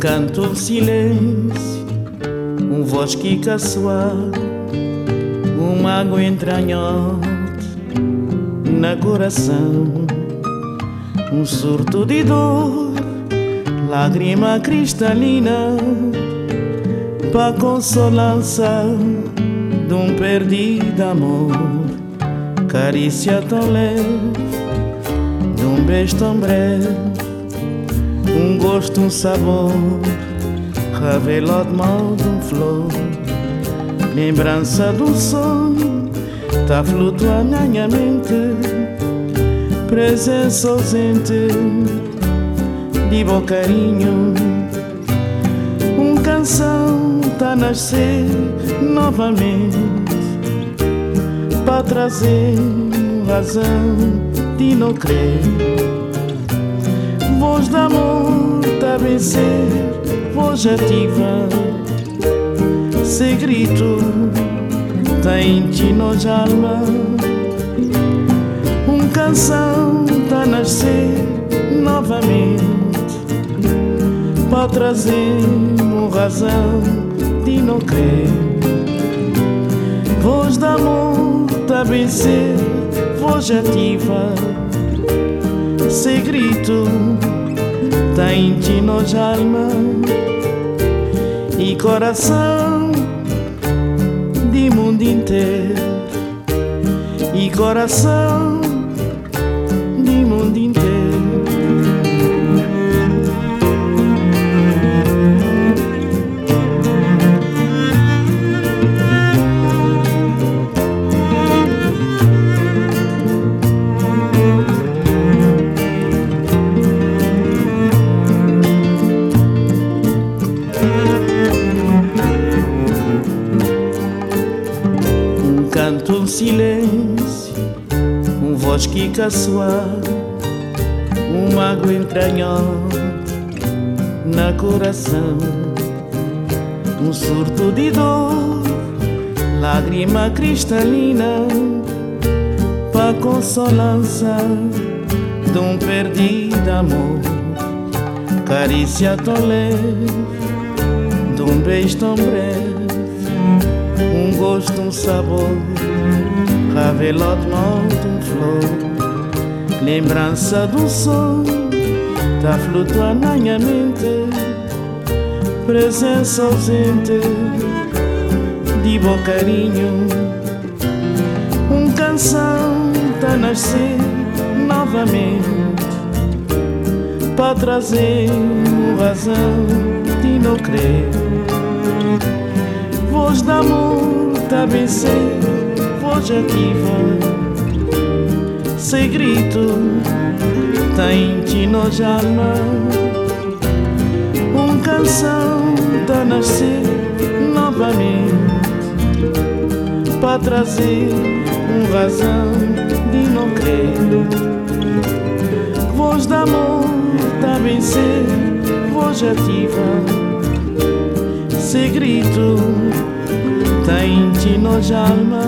canto silêncio, voz que caçoar, água entranhante na coração, surto de dor, lágrima cristalina, para consolança de perdido amor, carícia tão leve, de beijo tão breve, gosto, sabor, revela de mal de flor, lembrança do sonho, tá flutuando na minha mente, presença ausente de bom carinho, canção tá a nascer novamente, para trazer razão de não crer. Voz de amor tá a vencer, voz ativa, segredo tem de nós alma. Canção tá a nascer novamente, para trazer razão de não crer. Voz de amor tá a vencer, voz ativa, segredo tem de nós alma e coração de mundo inteiro, e coração de mundo inteiro. Canto silêncio, voz que caçoar, água entranhante na coração, surto de dor, lágrima cristalina, para consolança de perdido amor, carícia tão leve, de beijo tão breve, gosto, sabor, revela de mal de flor, lembrança do sonho tá flutuando na minha mente, presença ausente de bom carinho, canção tá a nascer novamente, para trazer razão de não crer. Voz de amor tá a vencer, voz ativa, segredo tem de nós alma. Canção tá a nascer novamente, para trazer razão de não crer. Voz de amor tá a vencer, voz ativa, segredo tem de nós alma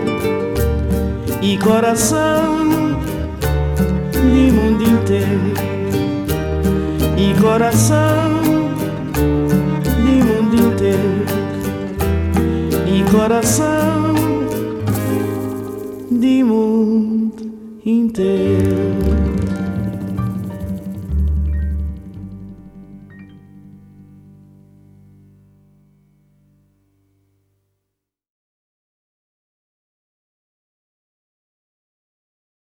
e coração de mundo inteiro, e coração de mundo inteiro, e coração de mundo inteiro.